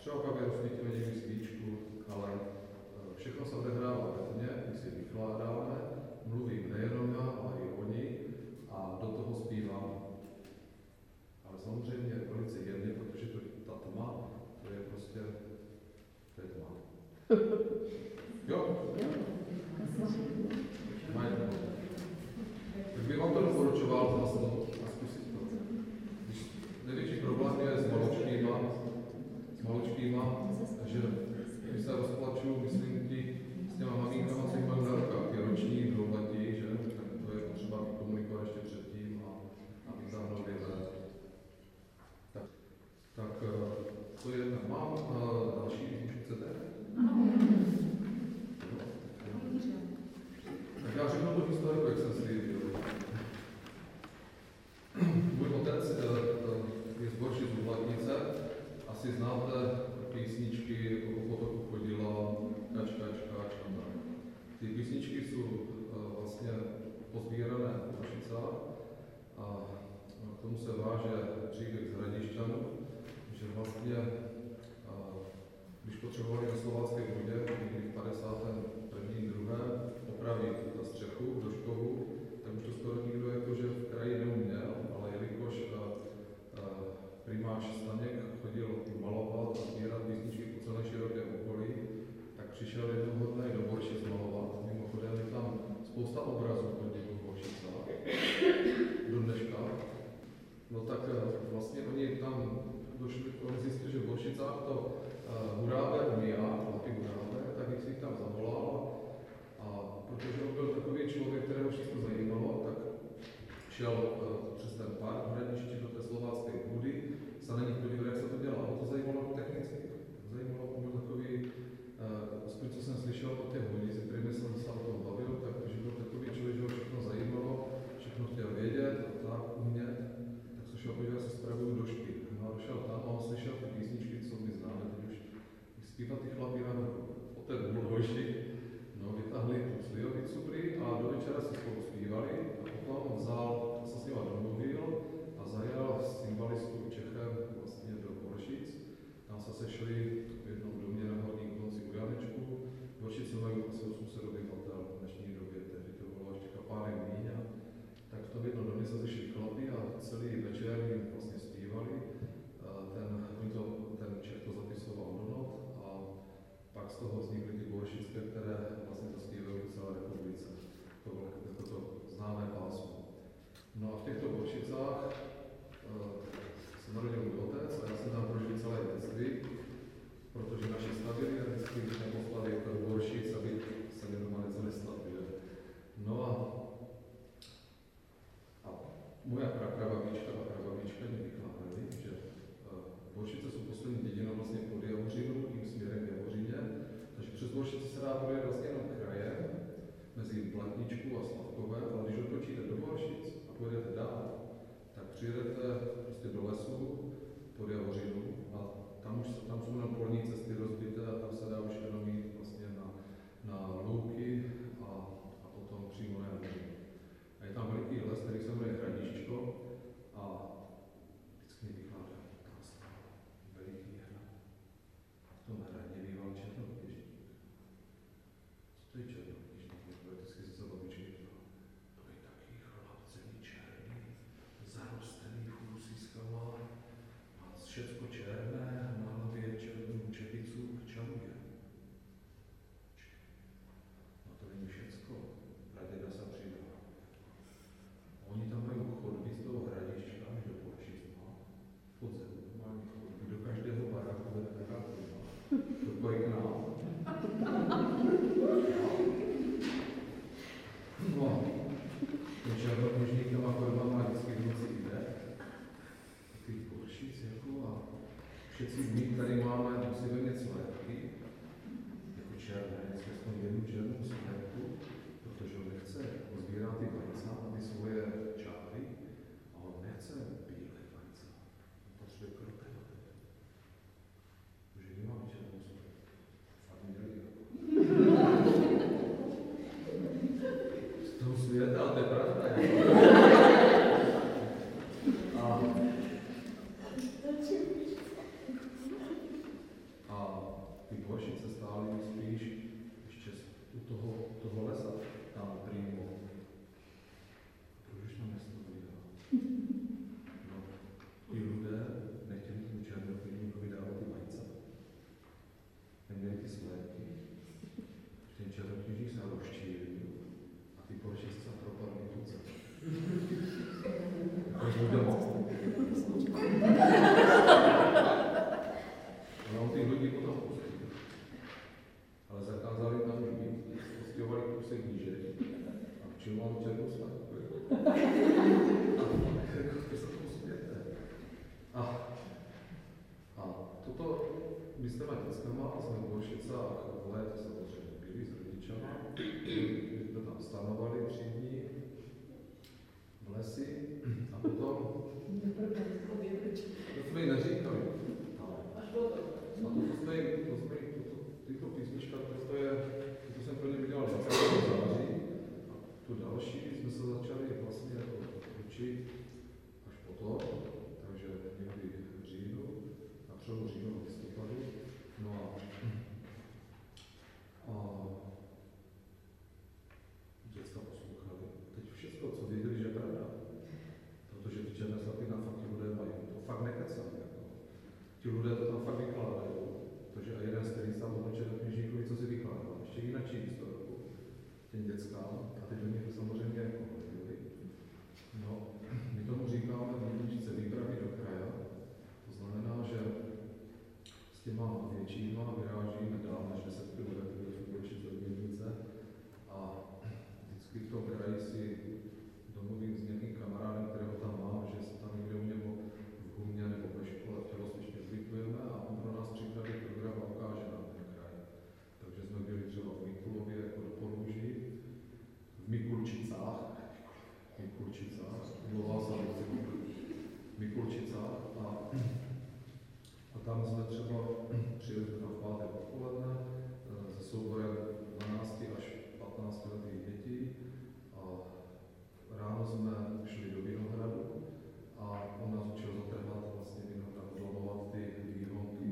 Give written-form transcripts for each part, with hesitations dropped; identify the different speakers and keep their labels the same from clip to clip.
Speaker 1: třeba pak rozsvítíme někdy svíčku, ale všechno se odehrává ve tmě, my si vykládáme, mluvím nejenom já, ale i oni a do toho zpívám. Ale samozřejmě velice jemně, protože ta tma, to je prostě, to je tma. Jo? Tak bych vám to doporučoval zasnout a zkusit to. Největší problém je s maličkýma, že když se rozplačuju, myslím ti s těma maminkama, co jim mají na rukách, ty roční, dlouhatí, že? Tak to je potřeba komunikovat ještě předtím a vytáhnout je ven. Tak to je jedna. Mám další, když chcete? Tak já řeknu tu historiku, jak jsem si ji viděl. Můj otec je z Boršic u Hladnice. Asi znáte písničky, jako po potoku chodila, kač a tak. Ty písničky jsou vlastně pozbírané v Boršicách a k tomu se váže příběh z Hradišťanů, že vlastně, když potřebovali na Slovácké vodě, někdy v 51. 2. opravit střechu do škovu, tak už to skoro nikdo jakože v kraji neuměl, ale jelikož primáč Staněk chodil malovat a sbírat písničky po celé široké okolí, tak přišel jednoho dne do Boršic malovat. Mimochodem je tam spousta obrazů chodí v Boršicách do dneška. No tak vlastně oni tam oni zjistili, že v Boršicách to Hurábe umíjá, chlapy Hurábe, tak jak si jich tam zavolal a protože on byl takový člověk, kterého všechno zajímalo, tak šel přes ten park v Hradišti do té slovácké půdy, se na nich podíval, jak se to dělá. A to zajímalo technicky. Zajímalo, on byl takový, aspoň co jsem slyšel o těch hodí, se kterými jsem se o tom bavil, takže byl takový člověk, že ho všechno zajímalo, všechno chtěl vědět a tak umět, tak se šel podívat, jak se spravují došky. No a došel tam a on slyšel ty písničky, co my známe, teď už zpívat ty chlapí na vrchu. Poté byl hoši, no, vytáhli tu slivovicu a do večera si spolu zpívali a potom se s nima domluvil a zajel s cymbalistou Čechem vlastně do Boršic. Tam se sešli v jednom domě na horním konci u Janečku. Boršice mají asi 800 obyvatel v dnešní době, tehdy to bylo ještě kapánek míň. Tak v tom jednom domě se sešli chlapi a celý večer jim vlastně zpívali. Ten Čech to zapisoval do not a pak z toho vznikly ty boršické, které vlastně to zpívají po celé republice. To bylo jako to známé pásmo. No a v těchto Boršicách se narodil můj otec a já jsem tam prožil celé dětství, protože naši stavili a vždycky neposlali do Boršic, aby se mě doma něco nestavili. No a moja prababička a prababička mě vykládali, že Boršice jsou poslední dědina vlastně pod Javořinu, tím směrem k Javořině, takže přes Boršice se dá projet vlastně jenom krajem, mezi Blatničkou a Slavkovem, ale když otočíte do Boršic a pojedete dál, tak přijedete prostě do lesu pod Javořinu a tam jsou na polní cesty rozbité a tam se dá už jenom jít vlastně na louky a potom přímo na Javořinu. A je tam veliký les, který se jmenuje Hradišťko a vždycky mě vykládá, tam stál veliký hrad. A v tom hradě býval černokněžník. Co to je černokněžník? Vždycky se babičky ptala. To je taký chlap celý černý, zarostený fůsiskama, má všecko černé, na hlavě černou čepicu, ty Dvoršice stály spíš ještě u toho lesa, tam přímo. Proč už tam nestojí? No, ti lidé nechtěli tomu černokněžníkovi dávat ty vajce. Neměli ty sléky. Ten černokněžník se rozčílil a ty Dvoršice propadly tuce. Ale on ty lidi potom pustil. Ale zakázali tam žít, pustěvali kusek níže a včiloval černou svatku. A se tomu smějete. A toto, my jsme dětskama a jsme v Dvoršicách v létě samozřejmě byli s rodičama. My jsme tam stanovali 3 dní v lesi a potom to jsme jí neříkali. A tyto písnička, to jsem pro ně vydělal 20. září a tu další jsme se začali vlastně učit až potom, takže někdy v říjnu, na přelomu říjnu a listopadu. No a děcka poslouchali. Teď všechno, co věděli, že je pravda. Protože ty černé svatby na fakt ti lidé mají. To fakt nekecali. Ti lidé to tam fakt vykládají. Protože a jeden z kterých tam označil kněžníkovi, co si vykládal. Ještě jináčí historiku. Těm dětskám. A teď do nich samozřejmě jako hodili. No, my tomu říkáme výjimčice výpravy do kraja. To znamená, že s těma většíma vyrážíme dál než 10 km do Větnice. A vždycky v tom kraji si domluvím s nějakým kamarádem, kterého tam mám, že se tam někde u něho v Humě nebo ve škole v tělocvičně ubytujeme a on pro nás připraví program a ukáže nám ten kraj. Takže jsme byli třeba v Mikulově jako do Porůží, v Mikulčicách, mluvil jsem v Mikulčicách a tam jsme třeba přijeli tam v pátek odpoledne se souborem 12 až 15 letých dětí a ráno jsme šli do Vinohradu a on nás učil zatrhat vlastně Vinohrad, zlomovat ty výhonky.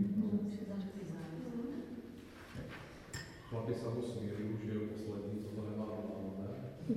Speaker 1: Chlapi se mu smíli, už je poslední, co to nemá vymávané.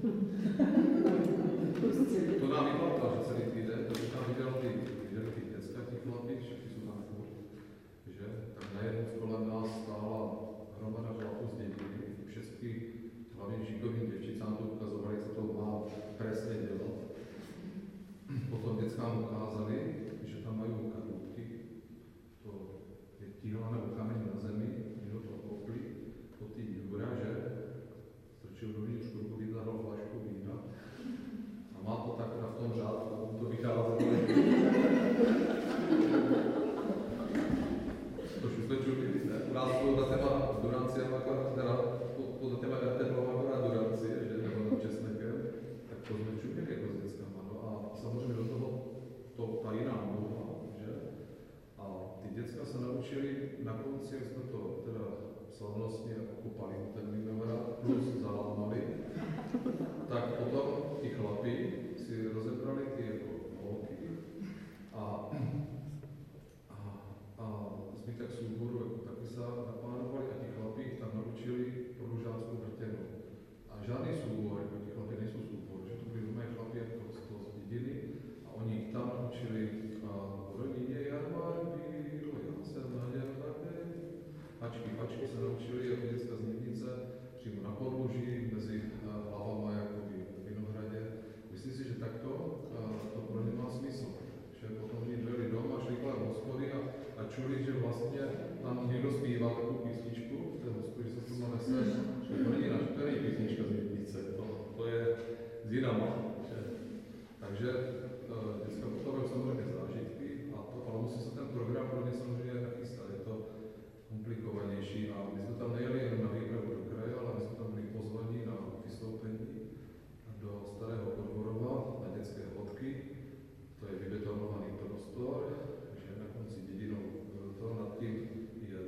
Speaker 1: To nám vypadá, že celý týden, to už tam viděl ty děcka, ty chlapi, všichni jsou tam furt, že? Tak najednou kolem nás stála hromada chlapů z dětí, všechny hlavně šikovým děvčicám to ukazovali, co to má presně dělat. Potom dětskám ukázali, že tam mají kadlubky, to je tíhlané kamení na zemi, někdo to kopli, po té důra, že? Strčil dovnitř ruku, vytáhl flašku vína a má to tak v tom řádku, to vycházelo. To už jsme čuli, ne? U nás bylo za téma Duranci, teda pod téma Erteblova akorát Duranci, že? Nebo nad Česnekem, tak to jsme čuli jako s dětskama. No a samozřejmě do toho ta jiná mluva, že? A ty děcka se naučili na konci, jak jsme to teda slavnostně okupali ten Vinohrad, plus zalámali, tak potom ti chlapi si rozebrali ty jako holky a zbytek souboru jako taky se naplánovali a ti chlapi tam naučili průžáckou vrtěnou. A žádný soubor, jako ti chlapi nejsou soubor, že to byli doma chlapi jako z toho dědiny a oni jich tam naučili v rodině jarmár bíl, já jsem naděl také. Hačky se naučili jako děcka z Nivnice, přímo na podloží, mezi hlavama jako v Vinohradě. Myslím si, že takto to pro ně má smysl. Že potom oni dojeli doma, šli kolem hospody a čuli, že vlastně tam někdo zpíval takovou písničku v té hospodě, že se to nese, že to není naše, to není písnička z Nivnice, to je z Jinama. Takže děcka potom samozřejmě zážitky, ale musí se ten program pro ně samozřejmě nachystat. Je to komplikovanější a my jsme tam nejeli jen na výpravu do kraje, ale my jsme tam byli pozvaní na vystoupení do Starého Podvorova na dětské hodky. To je vybetonovaný prostor, že na konci dědinou to nad tím je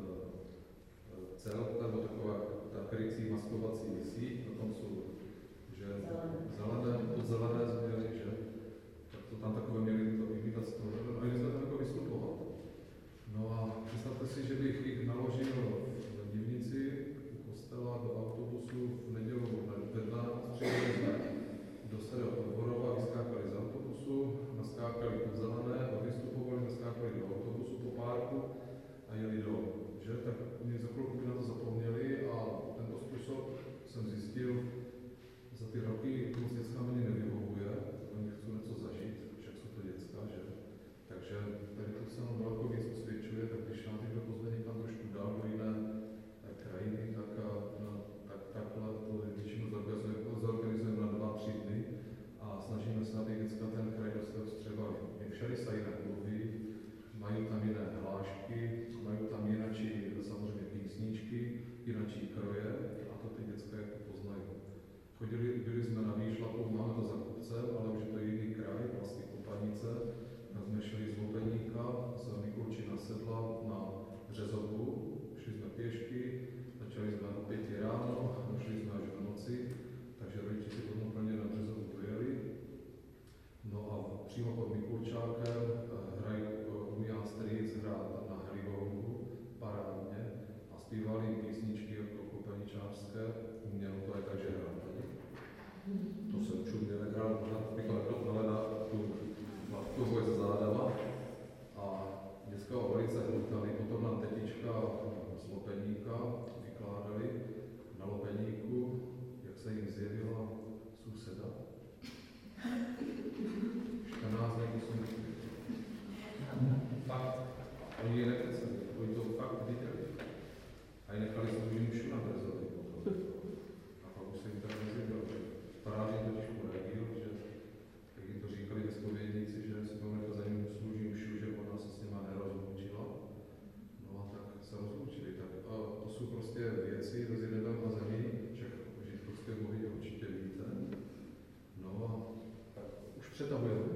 Speaker 1: cel, nebo taková ta krycí maskovací síť, na tom jsou že podzelené změny, že tak to tam takové měli to imitace toho, a my jsme tam jako vystupovat. No a představte si, že bych jich naložil větší kroje a to ty děcka jako poznají. Byli jsme na výšlapu, máme to za kopcem, ale už je to jiný kraj, vlastně Kopanice. Tak jsme šli z Lupeníka, z Mikulčina sedla na Březovu, šli jsme pěšky, začali jsme o 5 ráno, šli jsme až do noci, takže rodiče si potom plně na Březovu dojeli. No a přímo pod Mikulčákem hrají Jan Strýc hrát na Hrigorungu, parádně, a zpívali písničky jako kopeničářské, umělo to je takže hrát. To se čudně nehrál, pořád pěkla ale na tu matku boje za zádama a dětská velice hlutali. Potom nám tetička z Lopeníka vykládali na Lopeníku, jak se jim zjevila suseda. 14 dní musím fakt, oni je nekeceli, oni to fakt viděli. A nechali se už mšu na Brzovi potom. A pak už se jim tak nezjevilo. Faráři totiž uradil, že jak jim to říkali ve zpovědnici, že si budeme to za ním služí mšu, že ona se s nima nerozloučila. No a tak se rozloučili. Tak a to jsou prostě věci mezi nebem a zemí, však o židovské bohy určitě víte. No a tak už přetahuje to